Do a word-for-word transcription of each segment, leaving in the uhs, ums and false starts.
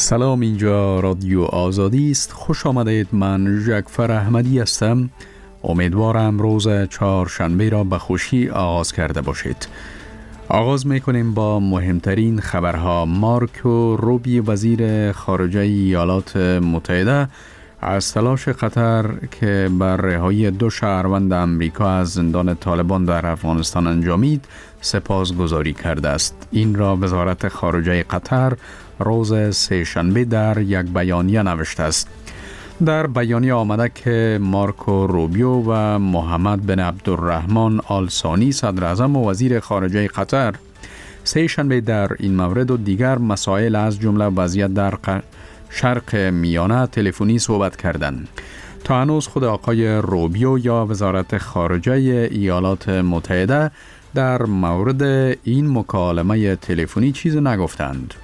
سلام، اینجا رادیو آزادی است. خوش آمدید. من جعفر احمدی هستم. امیدوارم روز چهارشنبه را به خوشی آغاز کرده باشید. آغاز میکنیم با مهمترین خبرها. مارکو روبیو وزیر خارجه ایالات متحده از تلاش قطر که بر رهایی دو شهروند آمریکا از زندان طالبان در افغانستان انجامید سپاسگزاری کرده است. این را وزارت خارجه قطر روز سه‌شنبه در یک بیانیه نوشته است. در بیانیه آمده که مارکو روبیو و محمد بن عبدالرحمن آل ثانی صدر اعظم و وزیر خارجه قطر سه‌شنبه در این مورد و دیگر مسائل از جمله وضعیت در شرق میانه تلفنی صحبت کردند. تا هنوز خود آقای روبیو یا وزارت خارجه ایالات متحده در مورد این مکالمه تلفنی چیز نگفتند.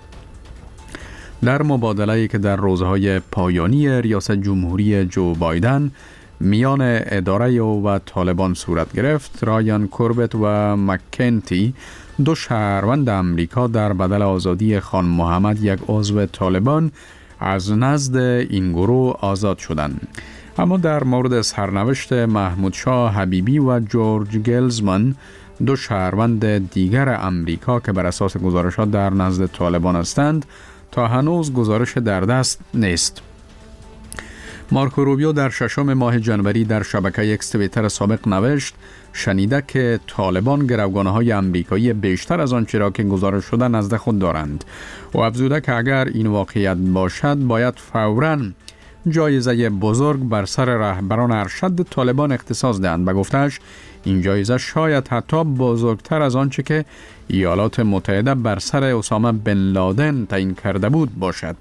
در مبادله‌ای که در روزهای پایانی ریاست جمهوری جو بایدن میان اداره و طالبان صورت گرفت، رایان کوربت و مکنتی دو شهروند آمریکا در بدل آزادی خان محمد یک عضو طالبان از نزد این گروه آزاد شدند. اما در مورد سرنوشت محمود شاه حبیبی و جورج گلزمن دو شهروند دیگر آمریکا که بر اساس گزارشات در نزد طالبان هستند تا هنوز گزارش در دست نیست. مارکو روبیو در ششم ماه جنوری در شبکه اکس توییتر سابق نوشت شنیده که طالبان گروگانهای آمریکایی بیشتر از آنچه را که گزارش شده نزد خود دارند و افزوده که اگر این واقعیت باشد باید فوراً جایزه بزرگ بر سر رهبران ارشد طالبان اختصاص دهند و گفتش این جایزه شاید حتی بزرگتر از آنچه که ایالات متحده بر سر اسامه بن لادن تعیین کرده بود باشد.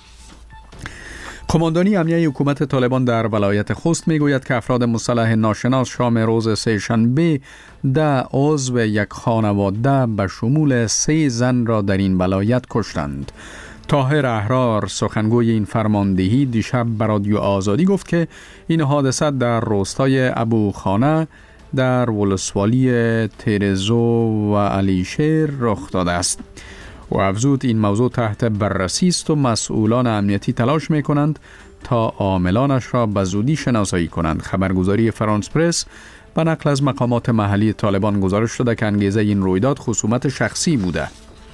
قماندانی امنیه حکومت طالبان در ولایت خوست میگوید که افراد مسلح ناشناس شام روز سه‌شنبه ده عضو یک خانواده به شمول سه زن را در این ولایت کشتند. طاهر احرار سخنگوی این فرماندهی دیشب به رادیو آزادی گفت که این حادثه در روستای ابوخانه در ولسوالی ترزو و علیشیر رخ داده است و افزود این موضوع تحت بررسی است و مسئولان امنیتی تلاش می کنند تا عاملانش را به زودی شناسایی کنند. خبرگزاری فرانس پرس به نقل از مقامات محلی طالبان گزارش داده که انگیزه این رویداد خصومت شخصی بوده.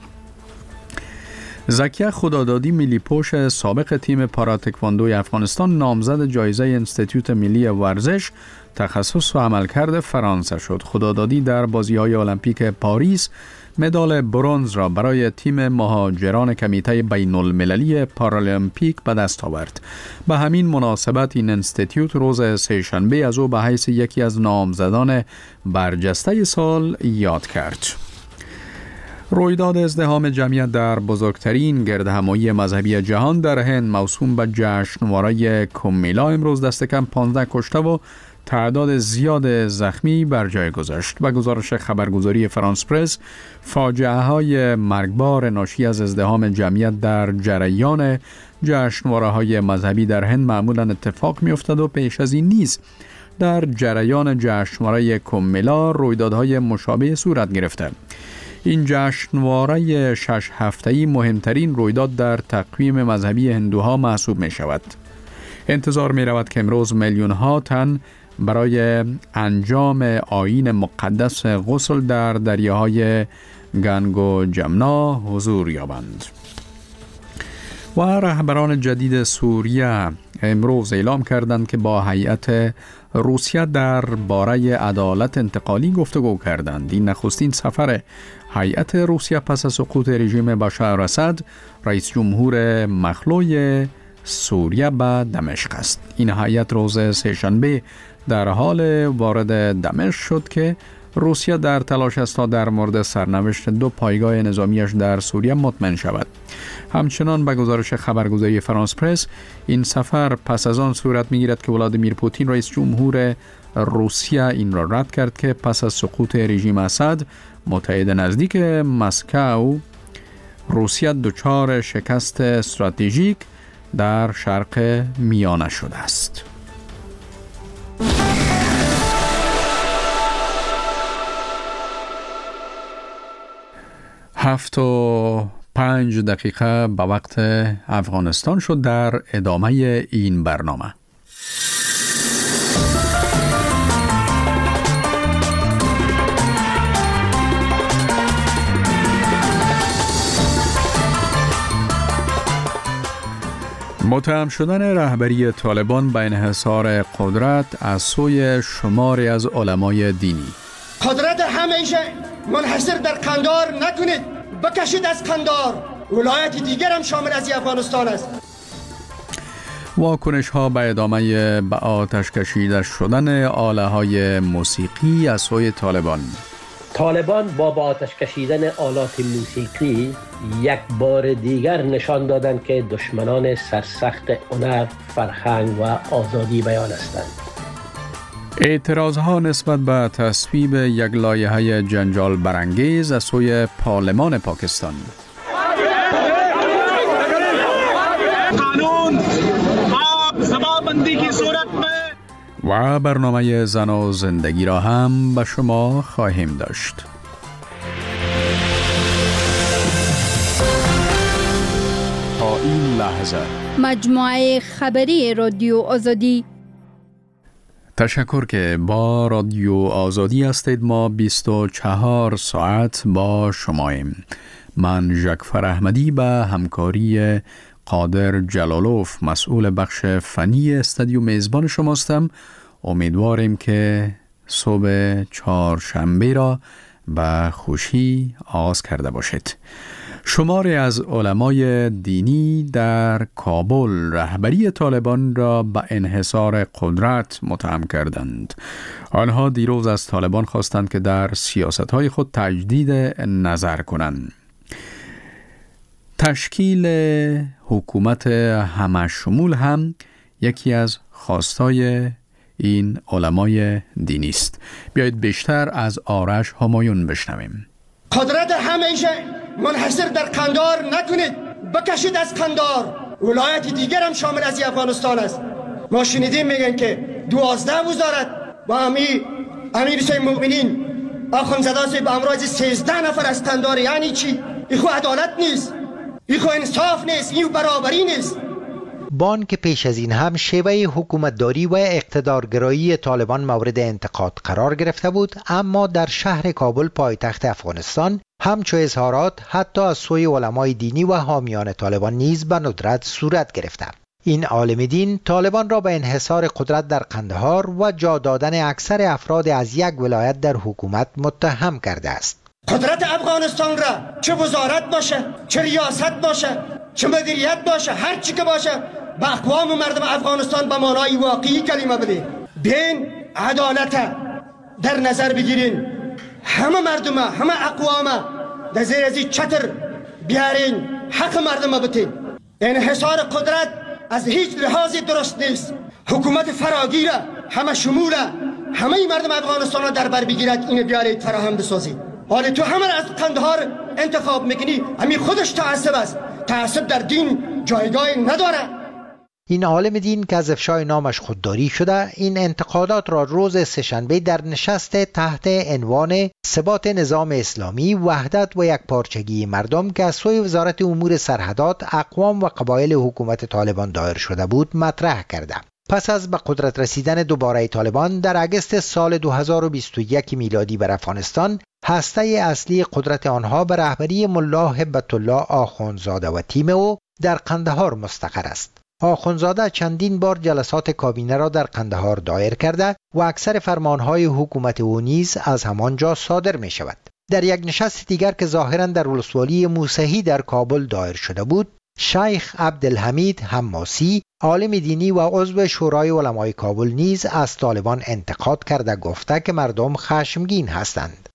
زکیه خدادادی ملی‌پوش سابق تیم پاراتکواندوی افغانستان نامزد جایزه انستیتوت ملی ورزش تخصص و عملکرد فرانسه شد. خدادادی در بازی‌های المپیک پاریس مدال برنز را برای تیم مهاجران کمیته بین المللی پارالمپیک به دست آورد. به همین مناسبت این انستیتوت روز سه‌شنبه از او به حیث یکی از نامزدان برجسته سال یاد کرد. رویداد ازدحام جمعیت در بزرگترین گردهمایی مذهبی جهان در هند موسوم به جشنواره کمیلا امروز دست کم پانزده کشته و تعداد زیاد زخمی بر جای گذاشت. و گزارش خبرگزاری فرانس پرس فاجعه های مرگبار ناشی از ازدحام جمعیت در جریان جشنواره های مذهبی در هند معمولا اتفاق می افتد و پیش از این نیز در جریان جشنواره کمیلا رویدادهای مشابه صورت گرفته. این جشنواره شش هفته‌ای مهمترین رویداد در تقویم مذهبی هندوها محسوب می شود. انتظار می رود که امروز میلیون ها تن برای انجام آیین مقدس غسل در دریاهای گنگ و جمنا حضور یابند. و رهبران جدید سوریه امروز اعلام کردند که با هیئت روسیه در باره عدالت انتقالی گفتگو کردند. این نخستین سفر هیئت روسیه پس از سقوط رژیم بشار اسد رئیس جمهور مخلوع سوریه به دمشق است. این هیئت روز سه‌شنبه در حال وارد دمشق شد که روسیه در تلاش است تا در مورد سرنوشت دو پایگاه نظامیش در سوریه مطمئن شود. همچنان به گزارش خبرگزاری فرانس پرس این سفر پس از آن صورت می‌گیرد که ولادیمیر پوتین رئیس جمهور روسیه این را رد کرد که پس از سقوط رژیم اسد متحد نزدیک مسکو روسیه دچار شکست استراتژیک در شرق میانه شده است. هفت و پنج دقیقه به وقت افغانستان شد. در ادامه این برنامه متهم شدن رهبری طالبان به انحصار قدرت از سوی شماری از علمای دینی. قدرت همیشه منحصر در قندار نکنید، بکشید از قندار. ولایت دیگر هم شامل از افغانستان است. واکنش ها به ادامه به آتش کشیده شدن آله های موسیقی از سوی طالبان. طالبان با به آتش کشیدن آلات موسیقی یک بار دیگر نشان دادند که دشمنان سرسخت هنر، فرهنگ و آزادی بیان هستند. اعتراض ها نسبت به تصویب یک لایحه جنجال برانگیز از سوی پارلمان پاکستان. قانون آپ زبانبندی کی صورت میں و برنامه زن و زندگی را هم به شما خواهیم داشت. تا این لحظه مجموعه خبری رادیو آزادی. تشکر که با رادیو آزادی هستید. ما بیست و چهار ساعت با شماییم. من جعفر احمدی به همکاری قادر جلالوف مسئول بخش فنی استودیو میزبان شماستم. امیدواریم که صبح چهارشنبه را به خوشی آغاز کرده باشید. شماری از علمای دینی در کابل رهبری طالبان را به انحصار قدرت متهم کردند. آنها دیروز از طالبان خواستند که در سیاست‌های خود تجدید نظر کنند. تشکیل حکومت همشمول هم یکی از خواستای این علمای دینی است. بیایید بیشتر از آرش همایون بشنویم. قدرت همیشه منحصر در قندار نکنید، بکشید از قندار. ولایت دیگر هم شامل از افغانستان است. ما شنیدیم میگن که دوازده وزارت با امی امیر حسین مومنین آخوندزاده صاحب امراض سیزده نفر از قندار. یعنی چی؟ این خو عدالت نیست، این خو انصاف نیست، این برابری نیست. بان که پیش از این هم شیوه حکومتداری و اقتدارگرایی طالبان مورد انتقاد قرار گرفته بود، اما در شهر کابل پایتخت افغانستان همچو اظهارات حتی از سوی علمای دینی و حامیان طالبان نیز به ندرت صورت گرفتند. این عالم دین طالبان را به انحصار قدرت در قندهار و جا دادن اکثر افراد از یک ولایت در حکومت متهم کرده است. قدرت افغانستان را چه وزارت باشه، چه ریاست باشه، چه مدیریت باشه، هر چی که باشه به اقوام مردم افغانستان به معنای واقعی کلمه بده. دین عدالت در نظر بگیرین. همه مردم، همه اقوام در زیر از چتر بیارین، حق مردم بتین. انحصار قدرت از هیچ لحاظی درست نیست. حکومت فراگیره، همه شموله، همه مردم افغانستان را در بر بگیرد. این بیارید فراهم بسازید. حالا تو همه از قندهار انتخاب میکنی، همین خودش تعصب است. تعصب در دین جایگاهی نداره. این عالم دین که از افشای نامش خودداری شده، این انتقادات را روز سه‌شنبه در نشست تحت عنوان ثبات نظام اسلامی، وحدت و یکپارچگی مردم که از سوی وزارت امور سرحدات، اقوام و قبایل حکومت طالبان دایر شده بود مطرح کرده. پس از به قدرت رسیدن دوباره طالبان در اگست سال دو هزار و بیست و یک میلادی بر افغانستان، هسته اصلی قدرت آنها به رهبری ملا هبت الله آخوندزاده و تیم او در قندهار مستقر است. آخوندزاده چندین بار جلسات کابینه را در قندهار دایر کرده و اکثر فرمانهای حکومت او نیز از همانجا صادر می شود. در یک نشست دیگر که ظاهراً در ولسوالی موسهی در کابل دایر شده بود، شیخ عبدالحمید حماسی، عالم دینی و عضو شورای علمای کابل نیز از طالبان انتقاد کرده گفته که مردم خشمگین هستند.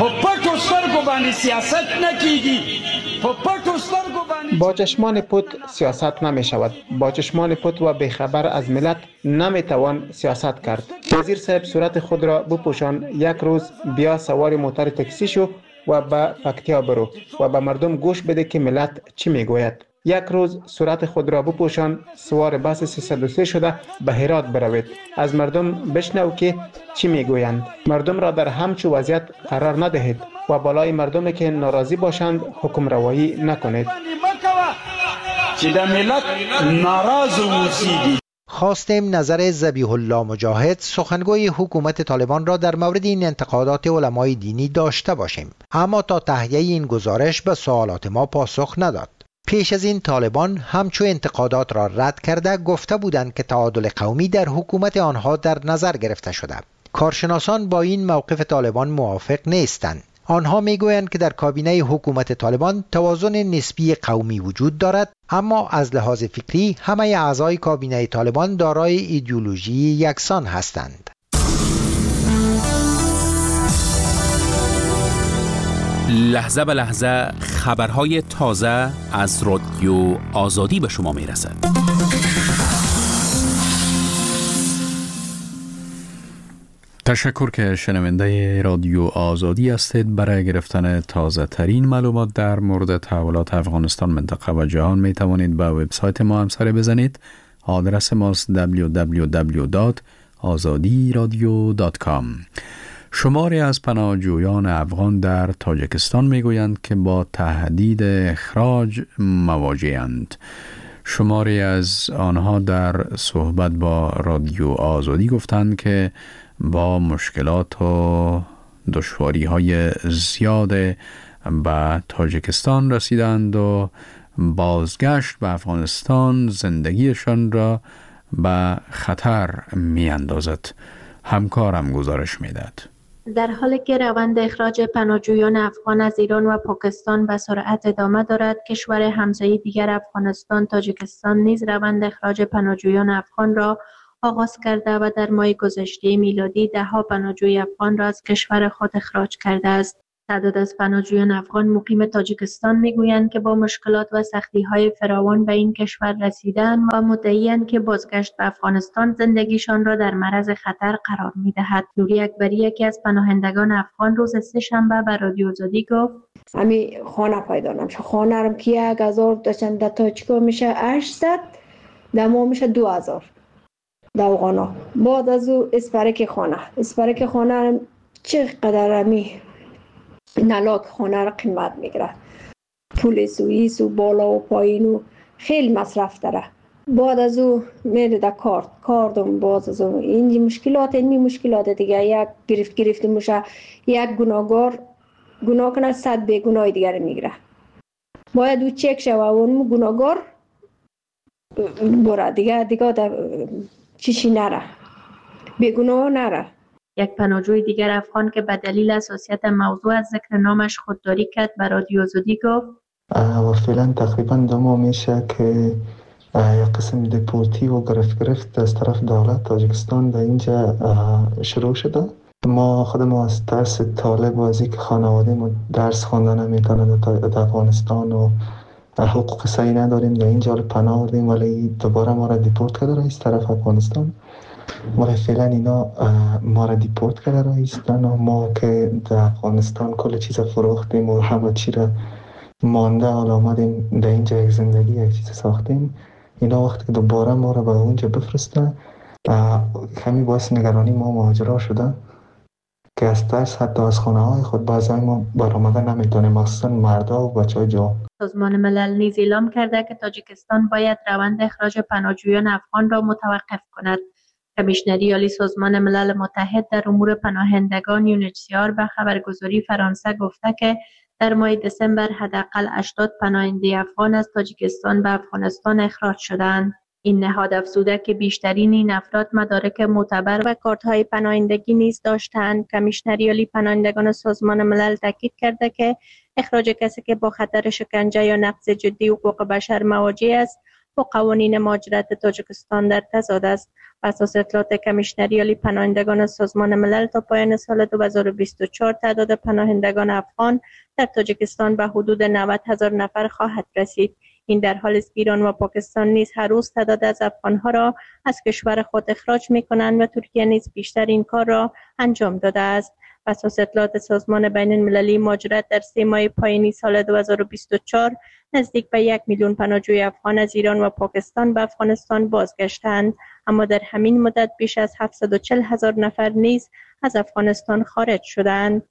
با چشمان پت سیاست نمی شود. با چشمان پت و بیخبر از ملت نمی توان سیاست کرد. وزیر صاحب صورت خود را بپوشان، یک روز بیا سوار موتر تاکسی شو و به پکتیا برو و به مردم گوش بده که ملت چی می گوید. یک روز صورت خود را بپوشان، سوار بس سیصد و سه شده به هرات بروید. از مردم بشنو که چی میگویند. مردم را در همچو وضعیت قرار ندهید و بالای مردمی که ناراضی باشند حکم روایی نکنید. خواستیم نظر ذبیح الله مجاهد سخنگوی حکومت طالبان را در مورد این انتقادات علمای دینی داشته باشیم، اما تا تهیه این گزارش به سوالات ما پاسخ نداد. پیش از این طالبان همچو انتقادات را رد کرده گفته بودند که تعادل قومی در حکومت آنها در نظر گرفته شده. کارشناسان با این موقف طالبان موافق نیستند. آنها میگویند که در کابینه حکومت طالبان توازن نسبی قومی وجود دارد، اما از لحاظ فکری همه اعضای کابینه طالبان دارای ایدئولوژی یکسان هستند. لحظه به لحظه خبرهای تازه از رادیو آزادی به شما میرسد. تشکر که شنونده رادیو آزادی هستید. برای گرفتن تازه ترین معلومات در مورد تحولات افغانستان، منطقه و جهان می توانید به وبسایت ما هم سر بزنید. آدرس ماست دبلیو دبلیو دبلیو دات آزادی رادیو دات کام. شماری از پناهجویان افغان در تاجیکستان می گویند که با تهدید اخراج مواجه‌اند. شماری از آنها در صحبت با رادیو آزادی گفتند که با مشکلات و دشواری های زیاد به تاجیکستان رسیدند و بازگشت به افغانستان زندگیشان را به خطر می اندازد. همکارم گزارش می داد. در حالی که روند اخراج پناهجویان افغان از ایران و پاکستان به سرعت ادامه دارد، کشور همسایه دیگر افغانستان تاجیکستان نیز روند اخراج پناهجویان افغان را آغاز کرده و در ماه گذشته میلادی ده ها پناهجوی افغان را از کشور خود اخراج کرده است. تعداد از پناهجویان افغان مقیم تاجیکستان میگویند که با مشکلات و سختی‌های فراوان به این کشور رسیدند و مدعی‌اند که بازگشت به افغانستان زندگیشان را در معرض خطر قرار می‌دهد. نوری اکبری، یکی از پناهندگان افغان، روز سه شنبه به رادیو آزادی گفت: امی خانه پیدا نمیشه. خانه رو که یک هزار داشتن در تاجیکا میشه هشتصد، در ما میشه دو هزار دوغانا. بعد از او اسپرک خانه اسپرک خانه چقدر امی نلاک خانه را قیمت میگیره. پول سوئیس و بالا و پایین و خیلی مصرف داره. بعد از او میره در کارت کاردم. باز از او این مشکلات این مشکلات دیگه یک گرفت گرفت میشه. یک گناهگار گناه کنه صد به گناه دیگر میگیره. باید او چک شوه و اون گناهگار بره دیگه دیگه چیشی نره، به گناه نره. یک پناهجوی دیگر افغان که به دلیل حساسیت موضوع از ذکر نامش خودداری کرد به رادیو آزادی گفت: و فعلا تقریبا دو ماه میشه که یک قسم دیپورتی و گرفت گرفت از طرف دولت تاجیکستان در اینجا شروع شده. ما خود ما از ترس طالب و از اینکه خانواده ما درس خواندن نمیتونن در افغانستان و حقوق صحیح نداریم در اینجا پناه بردیم، ولی دوباره ما را دیپورت کرده رئیس طرف افغانستان. ولی فعلا اینا ما را دیپورت کرده رئیستن و ما که در افغانستان کل چیز فروختیم و همه چی را مانده حالا آمدیم در اینجا یک زندگی یک چیز ساختیم. اینا وقتی که دوباره ما را به اونجا بفرستن کمی باعث نگرانی ما مهاجرا شده که از ترس حتی از خانه های خود بعضی ما برآمدن نمیتونیم، مخصوصا مردا و بچه های جوان. سازمان ملل نیز اعلام کرده که تاجیکستان باید روند اخراج پناهجویان افغان را متوقف کند. کمیشنری عالی سازمان ملل متحد در امور پناهندگان یو ان اچ سی آر به خبرگزاری فرانسه گفته که در ماه دسامبر حداقل هشتاد پناهنده افغان از تاجیکستان به افغانستان اخراج شدند. این نهاد افزوده که بیشترین این افراد مدارک معتبر و کارت‌های پناهندگی نیز داشتند. کمیشنری عالی پناهندگان سازمان ملل تاکید کرده که اخراج کسی که با خطر شکنجه یا نقض جدی حقوق بشر مواجه است با قوانین مهاجرت تاجیکستان در تضاد است. بر اساس اطلاعات کمیشنری عالی پناهندگان سازمان ملل تا پایان سال دو هزار و بیست و چهار تعداد پناهندگان افغان در تاجیکستان به حدود نود هزار نفر خواهد رسید. این در حالی است که ایران و پاکستان نیز هر روز تعداد از افغانها را از کشور خود اخراج می‌کنند و ترکیه نیز بیشتر این کار را انجام داده است. اساس اطلاعات سازمان بین المللی مهاجرت در سه ماه پایانی سال دو هزار و بیست و چهار نزدیک به یک میلیون پناهجوی افغان از ایران و پاکستان به افغانستان بازگشتند، اما در همین مدت بیش از هفتصد و چهل هزار نفر نیز از افغانستان خارج شدند.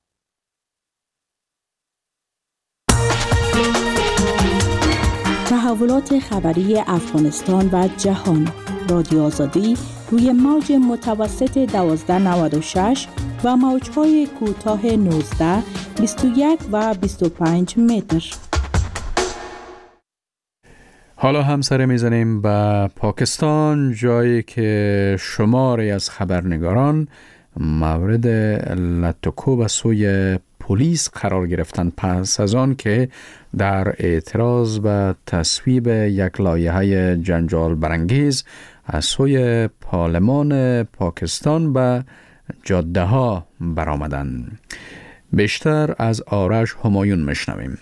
تحولات خبری افغانستان و جهان. رادیو آزادی روی موج متوسط دوازده نود و شش و موج‌های کوتاه نوزده، بیست و یک و بیست و پنج متر. حالا هم سر میزنیم به پاکستان، جایی که شماری از خبرنگاران مورد لطکو به سوی پلیس قرار گرفتند پس از آن که در اعتراض به تصویب یک لایحه جنجال برانگیز از سوی پارلمان پاکستان به جاده ها برآمدند. بیشتر از آرش همایون میشنویم.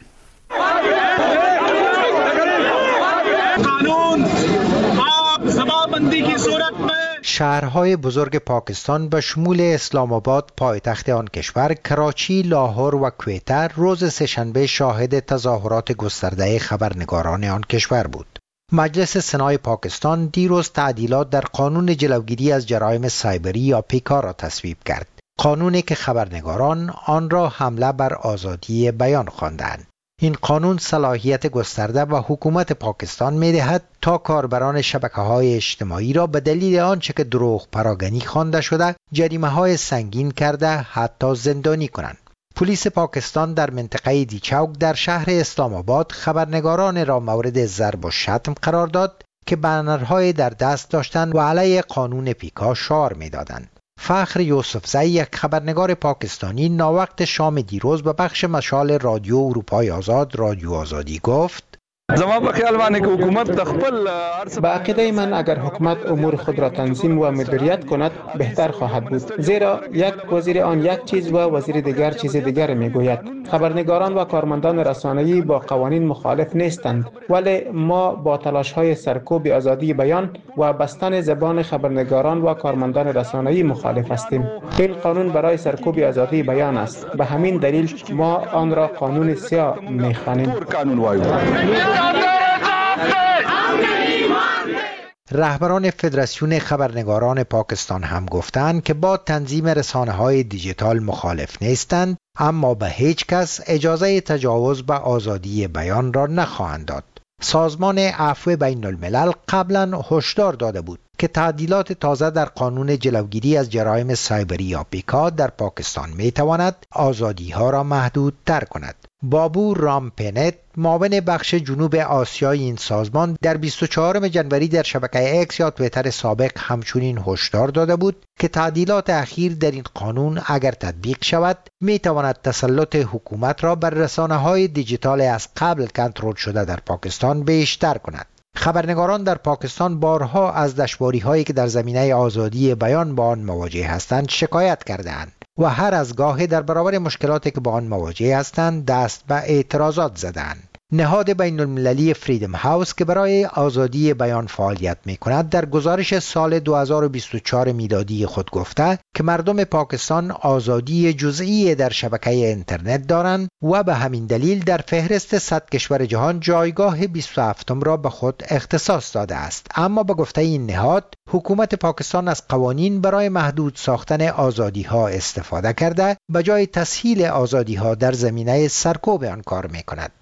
قانون آب زبانبندی کی صورت میں شهرهای بزرگ پاکستان به شمول اسلام آباد پایتخت آن کشور، کراچی، لاهور و کویته روز سه‌شنبه شاهد تظاهرات گسترده خبرنگاران آن کشور بود. مجلس سنای پاکستان دیروز تعدیلات در قانون جلوگیری از جرایم سایبری یا پیکا را تصویب کرد. قانونی که خبرنگاران آن را حمله بر آزادی بیان خواندند. این قانون صلاحیت گسترده و حکومت پاکستان می دهد تا کاربران شبکه‌های اجتماعی را به دلیل آنچه که دروغ پراگنی خوانده شده جریمه‌های سنگین کرده حتی زندانی کنند. پلیس پاکستان در منطقه دیچوک در شهر اسلام آباد خبرنگاران را مورد ضرب و شتم قرار داد که بنرهای در دست داشتند و علیه قانون پیکا شعار می‌دادند. فخر یوسفزی، یک خبرنگار پاکستانی، ناوقت شام دیروز به بخش مشال رادیو اروپای آزاد رادیو آزادی گفت: زما په خیال باندې که حکومت خپل به عقیده من اگر حکومت امور خود را تنظیم و مدیریت کند بهتر خواهد بود، زیرا یک وزیر آن یک چیز و وزیر دیگر چیز دیگر میگوید. خبرنگاران و کارمندان رسانه‌ای با قوانین مخالف نیستند، ولی ما با تلاش‌های سرکوب آزادی بیان و بستن زبان خبرنگاران و کارمندان رسانه‌ای مخالف هستیم. این قانون برای سرکوب آزادی بیان است، به همین دلیل ما آن را قانون سیاه می‌خوانیم. رهبران فدراسیون خبرنگاران پاکستان هم گفتند که با تنظیم رسانه‌های دیجیتال مخالف نیستند، اما به هیچ کس اجازه تجاوز به آزادی بیان را نخواهند داد. سازمان عفو بین الملل قبلا هشدار داده بود که تعدیلات تازه در قانون جلوگیری از جرایم سایبری یا پیکا در پاکستان می تواند آزادی ها را محدود تر کند. بابو رامپنت، معاون بخش جنوب آسیای این سازمان، در بیست و چهارم ژانویه در شبکه اکس یا توییتر سابق همچنین هشدار داده بود که تعدیلات اخیر در این قانون اگر تطبیق شود می تواند تسلط حکومت را بر رسانه‌های دیجیتال از قبل کنترل شده در پاکستان بیشتر کند. خبرنگاران در پاکستان بارها از دشواری‌هایی که در زمینه آزادی بیان با آن مواجه هستند شکایت کرده‌اند و هر از گاهی در برابر مشکلاتی که با آن مواجه هستند دست به اعتراضات زدند. نهاد بین المللی فریدم هاوس که برای آزادی بیان فعالیت می کند در گزارش سال دو هزار و بیست و چهار میلادی خود گفته که مردم پاکستان آزادی جزئی در شبکه اینترنت دارند و به همین دلیل در فهرست صد کشور جهان جایگاه بیست و هفتم را به خود اختصاص داده است. اما به گفته این نهاد حکومت پاکستان از قوانین برای محدود ساختن آزادی ها استفاده کرده به جای تسهیل آزادی ها در زمینه سرکوب آن کار می کند.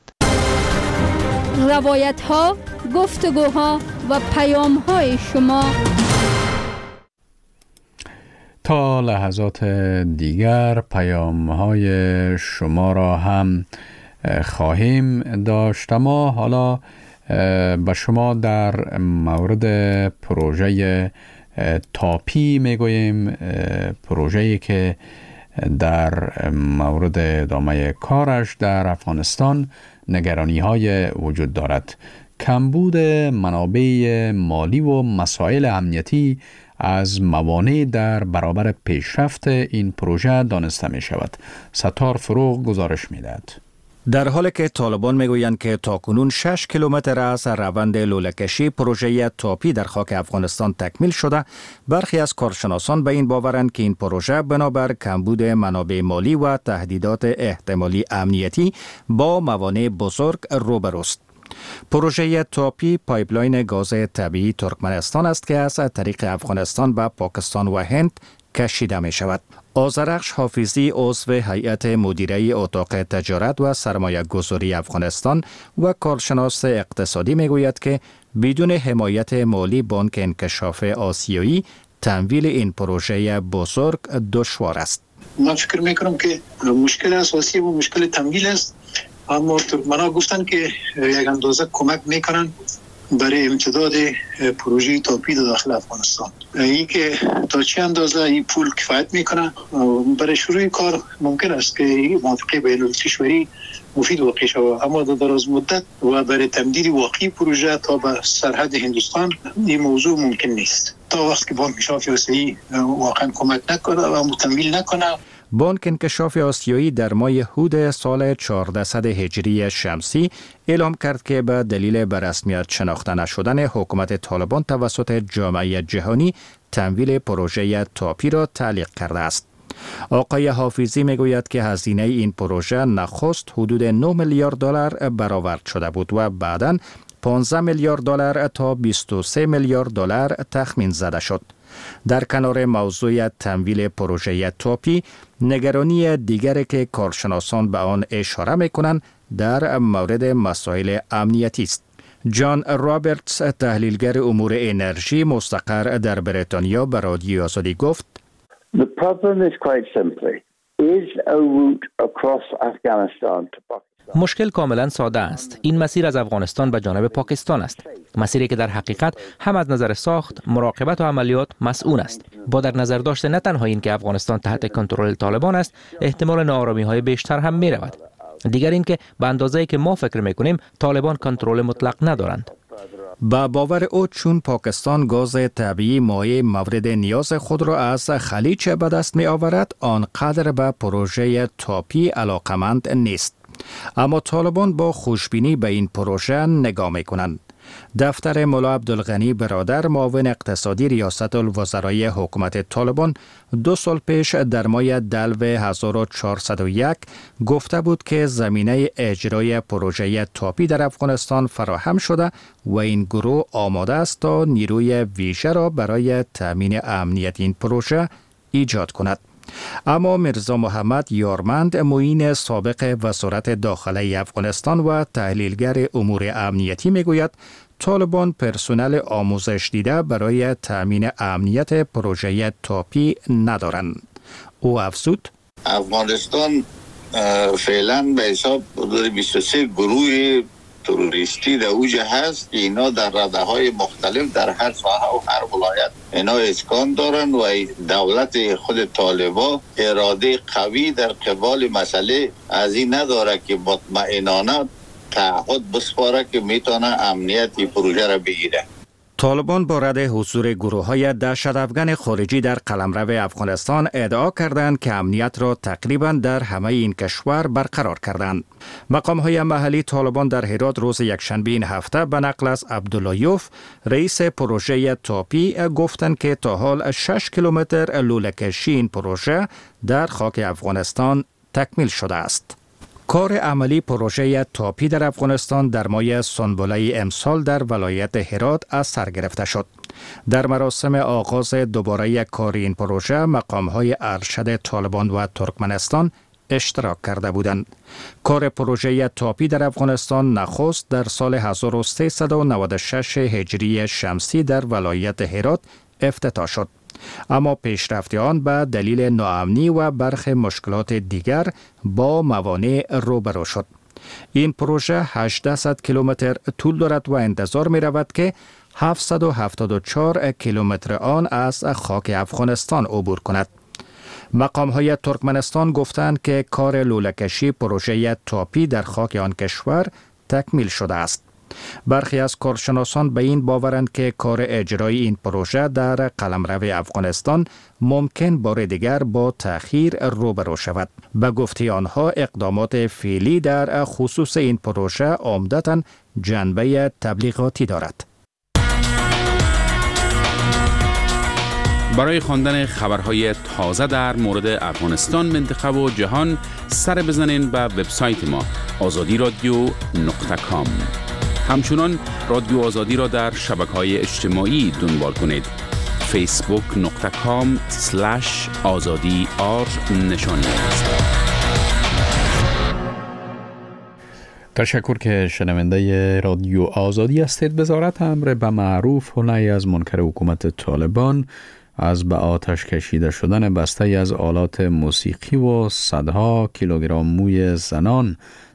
روایت ها، گفتگوها و پیام های شما. تا لحظات دیگر پیام های شما را هم خواهیم داشت. ما حالا به شما در مورد پروژه تاپی میگوییم، پروژه‌ای که در مورد ادامه کارش در افغانستان نگرانی های وجود دارد. کمبود منابع مالی و مسائل امنیتی از موانع در برابر پیشرفت این پروژه دانسته می شود. ستار فروغ گزارش می دهد. در حالی که طالبان میگویند که تاکنون شش کیلومتر از روند لوله‌کشی پروژه تاپی در خاک افغانستان تکمیل شده، برخی از کارشناسان به این باورند که این پروژه بنابر کمبود منابع مالی و تهدیدات احتمالی امنیتی با موانع بزرگ روبروست. پروژه تاپی پایپلاین گاز طبیعی ترکمنستان است که از طریق افغانستان به پاکستان و هند کشیده می شود. آذرخش حافظی عضو هیئت مدیره اتاق تجارت و سرمایه گذاری افغانستان و کارشناس اقتصادی می گوید که بدون حمایت مالی بانک انکشاف آسیایی تمویل این پروژه بزرگ دشوار است. من فکر می کنم که مشکل اساسی و مشکل تمویل است، اما ترکمن‌ها گفتن که یک اندازه کمک میکنن برای امتداد پروژه تاپی در داخل افغانستان. این که تا چه اندازه این پول کفایت میکنه برای شروع کار ممکن است که موافقه بین الکشوری مفید واقع شود، اما در دراز مدت و برای تمدید واقعی پروژه تا به سرحد هندوستان این موضوع ممکن نیست تا وقتی که بانک انکشاف آسیایی واقعا کمک نکنه و تمویل نکنه. بانک انکشاف آسیایی در ماه هود سال چهارصد هجری شمسی اعلام کرد که به دلیل به رسمیت شناخته نشدن حکومت طالبان توسط جامعه جهانی تمویل پروژه تاپی را تعلیق کرده است. آقای حافظی میگوید که هزینه این پروژه نخست حدود نه میلیارد دلار برآورد شده بود و بعداً پانزده میلیارد دلار تا بیست و سه میلیارد دلار تخمین زده شد. در کنار موضوع تمویل پروژه تاپی، نگرانی دیگری که کارشناسان به آن اشاره می‌کنند در مورد مسائل امنیتی است. جان رابرتس، تحلیلگر امور انرژی مستقر در بریتانیا، به رادیو آزادی گفت: The problem is quite simply is a route across Afghanistan to Pakistan. مشکل کاملا ساده است. این مسیر از افغانستان به جانب پاکستان است. مسیری که در حقیقت هم از نظر ساخت، مراقبت و عملیات مسئول است. با در نظر داشته نه تنها این که افغانستان تحت کنترل طالبان است، احتمال ناآرامی‌های بیشتر هم می رود. دیگر این که به اندازه‌ای که ما فکر می‌کنیم طالبان کنترل مطلق ندارند. با باور او چون پاکستان گاز طبیعی مایع مورد نیاز خود را از خلیج به دست می آورد، آنقدر به پروژه تاپی علاقمند نیست. اما طالبان با خوشبینی به این پروژه نگاه می کنند. دفتر ملا عبدالغنی برادر، معاون اقتصادی ریاست الوزرای حکومت طالبان، دو سال پیش در ماه دلو هزار و چهارصد و یک گفته بود که زمینه اجرای پروژه تاپی در افغانستان فراهم شده و این گروه آماده است تا نیروی ویژه را برای تامین امنیت این پروژه ایجاد کند. اما میرزا محمد یارمند، معین سابق وزارت داخله افغانستان و تحلیلگر امور امنیتی میگوید طالبان پرسنل آموزش دیده برای تامین امنیت پروژه تاپی ندارند. او افزود: افغانستان فعلا به حساب بیست و سه گروه تروریستی در اوج هست که اینا در رده های مختلف در هر ساحه و هر ولایت اینا اسکان دارن و دولت خود طالبا اراده قوی در قبال مسئله از این نداره که مطمئنانه تعهد بسپاره که میتونه امنیت پروژه را بگیره. طالبان با رد حضور گروه‌های دهشت افغان خارجی در قلمرو افغانستان ادعا کردند که امنیت را تقریباً در همه این کشور برقرار کردند. مقام‌های محلی طالبان در هرات روز یکشنبه این هفته به نقل از عبداللهیوف، رئیس پروژه تاپی، گفتند که تا حال شش کیلومتر لوله‌کشی این پروژه در خاک افغانستان تکمیل شده است. کار عملی پروژه تاپی در افغانستان در ماه سنبله امسال در ولایت هرات از سر گرفته شد. در مراسم آغاز دوباره کار این پروژه مقام‌های ارشد طالبان و ترکمنستان اشتراک کرده بودند. کار پروژه تاپی در افغانستان نخست در سال هزار و سیصد و نود و شش هجری شمسی در ولایت هرات افتتاح شد. اما پیشرفت آن به دلیل ناامنی و برخی مشکلات دیگر با موانع روبرو شد. این پروژه هشتصد کیلومتر طول دارد و انتظار می رود که هفتصد و هفتاد و چهار کیلومتر آن از خاک افغانستان عبور کند. مقام‌های ترکمنستان گفتند که کار لوله‌کشی پروژه تاپی در خاک آن کشور تکمیل شده است. برخی از کارشناسان به این باورند که کار اجرای این پروژه در قلمرو افغانستان ممکن بار دیگر با تأخیر روبرو شود. به گفته آنها اقدامات فعلی در خصوص این پروژه عمدتاً جنبه تبلیغاتی دارد. برای خواندن خبرهای تازه در مورد افغانستان، منطقه و جهان سر بزنین به وبسایت ما آزادی رادیو نقطه کام. همچنان رادیو آزادی را در شبکه‌های اجتماعی دنبال کنید. فیسبوک نقطه کام سلش آزادی آر نشانی است. تشکر که شنونده رادیو آزادی هستید. وزارت امر به معروف و نهی از منکر حکومت طالبان از به آتش کشیده شدن بسته از آلات موسیقی و صدها کیلوگرم موی زنان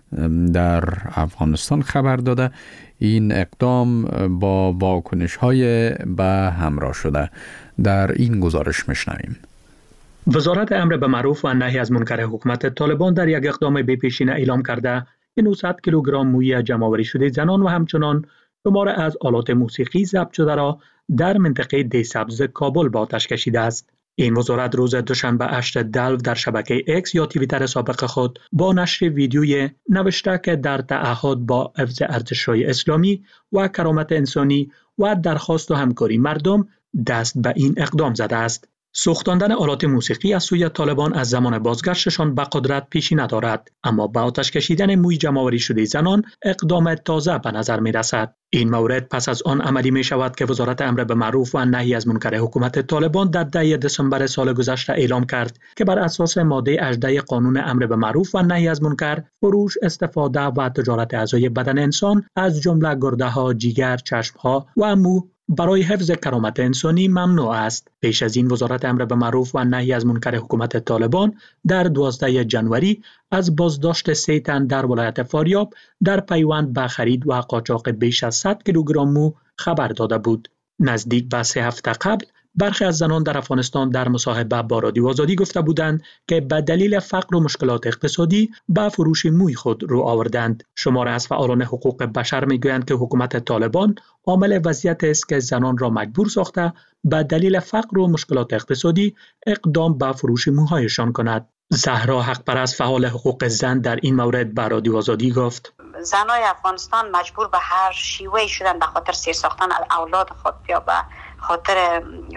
در افغانستان خبر داده. این اقدام با واکنش های به همراه شده. در این گزارش میشنویم. وزارت امر به معروف و نهی از منکر حکومت طالبان در یک اقدام بی‌پیشینه اعلام کرده که نهصد کیلوگرم موی جمع‌آوری شده زنان و همچنان شمار از آلات موسیقی ضبط شده را در منطقه دی سبز کابل به آتش کشیده است. این وزارت روز دوشنبه هشت دلو در شبکه اکس یا توییتر سابق خود با نشر ویدیوی نوشته که در تعهد با حفظ ارزش‌های اسلامی و کرامت انسانی و درخواست و همکاری مردم دست به این اقدام زده است. سوختاندن آلات موسیقی از سوی طالبان از زمان بازگشتشان به قدرت پیشی ندارد، اما با آتش کشیدن موی جمع‌آوری شده زنان اقدام تازه به نظر می رسد. این مورد پس از آن عملی می شود که وزارت امر به معروف و نهی از منکر حکومت طالبان در ده دسامبر سال گذشته اعلام کرد که بر اساس ماده هجده قانون امر به معروف و نهی از منکر، فروش، استفاده و تجارت اعضای بدن انسان از جمله گرده ها، جگر، چشم ها و مو برای حفظ کرامت انسانی ممنوع است. پیش از این وزارت امر به معروف و نهی از منکر حکومت طالبان در دوازده ژانویه از بازداشت سه تن در ولایت فاریاب در پیوند به خرید و قاچاق بیش از صد کیلوگرم مو خبر داده بود. نزدیک به سه هفته قبل برخی از زنان در افغانستان در مصاحبه با رادیو آزادی گفته بودند که به دلیل فقر و مشکلات اقتصادی به فروش موی خود رو آوردند. شمار از فعالان حقوق بشر میگویند که حکومت طالبان عامل وضعیت است که زنان را مجبور ساخته به دلیل فقر و مشکلات اقتصادی اقدام به فروش موهایشان کند. زهرا حقپرست فعال حقوق زن در این مورد به رادیو آزادی گفت: زنای افغانستان مجبور به هر شیوهی شدن به خاطر سیر ساختن اولاد خود یا به خاطر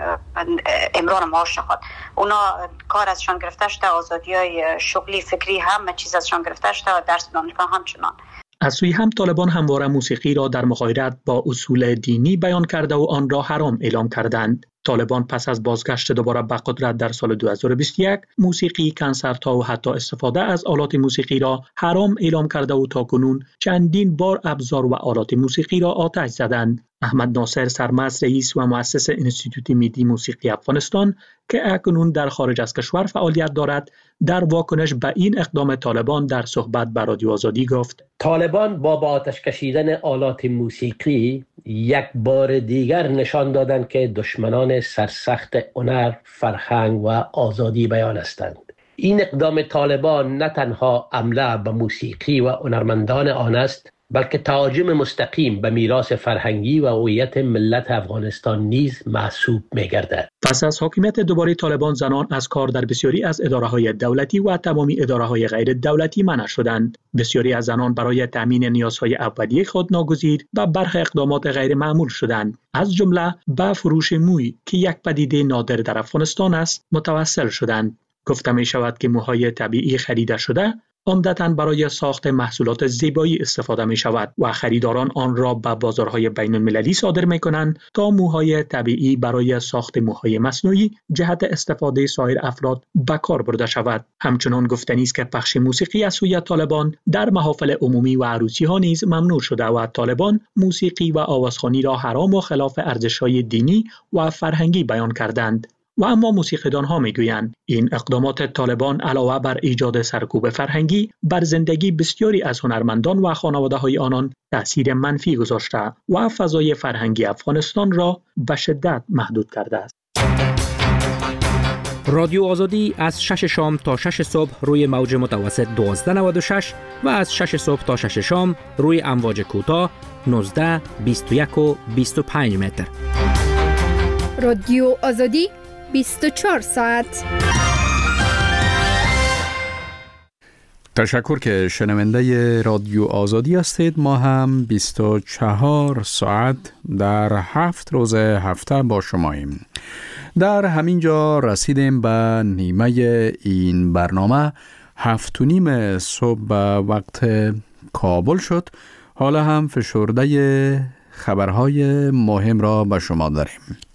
امرار معاش خود. اونا کار ازشان گرفته شده، آزادی‌های شغلی، فکری، همه چیز ازشان گرفته شده و درس دانشگاه همچنان. از سوی هم طالبان همواره موسیقی را در مغایرت با اصول دینی بیان کرده و آن را حرام اعلام کردند. طالبان پس از بازگشت دوباره به قدرت در سال دو هزار و بیست و یک موسیقی، کنسرت‌ها و حتی استفاده از آلات موسیقی را حرام اعلام کرده و تاکنون چندین بار ابزار و آلات موسیقی را آتش زدند. احمد ناصر سرمست رئیس و مؤسس انستیتوت ملی موسیقی افغانستان که اکنون در خارج از کشور فعالیت دارد، در واکنش به این اقدام طالبان در صحبت با رادیو آزادی گفت: طالبان با با آتش کشیدن آلات موسیقی یک بار دیگر نشان دادند که دشمنان سرسخت هنر، فرهنگ و آزادی بیان هستند. این اقدام طالبان نه تنها حمله به موسیقی و هنرمندان آن است، بلکه تهاجم مستقیم به میراث فرهنگی و هویت ملت افغانستان نیز محسوب می‌گردد. پس از حاکمیت دوباره طالبان، زنان از کار در بسیاری از اداره‌های دولتی و تمامی اداره‌های غیر دولتی منع شدند. بسیاری از زنان برای تامین نیازهای اولیه خود ناگزیر و برخی اقدامات غیر معمول شدند، از جمله به فروش موی که یک پدیده نادر در افغانستان است متوسل شدند. گفته می شود که موهای طبیعی خریده شده عمدتاً برای ساخت محصولات زیبایی استفاده می شود و خریداران آن را به بازارهای بین المللی صادر می کنند تا موهای طبیعی برای ساخت موهای مصنوعی جهت استفاده سایر افراد به کار برده شود. همچنان گفتنی است که پخش موسیقی از سوی طالبان در محافل عمومی و عروسی ها نیز ممنوع شده و طالبان موسیقی و آوازخوانی را حرام و خلاف ارزش‌های دینی و فرهنگی بیان کردند. و اما موسیقیدان ها می گویند این اقدامات طالبان علاوه بر ایجاد سرکوب فرهنگی بر زندگی بسیاری از هنرمندان و خانواده های آنان تأثیر منفی گذاشته و فضای فرهنگی افغانستان را به شدت محدود کرده است. رادیو آزادی از شش شام تا شش صبح روی موج متوسط دوازده نود و شش و از شش صبح تا شش شام روی امواج کوتاه نوزده، بیست و یک و بیست و پنج متر. رادیو آزادی بیست و چهار ساعت. تشکر که شنونده رادیو آزادی هستید. ما هم بیست و چهار ساعت در هفت روز هفته با شماییم. در همین جا رسیدیم به نیمه این برنامه. هفت و نیم صبح به وقت کابل شد. حالا هم فشرده خبرهای مهم را به شما داریم.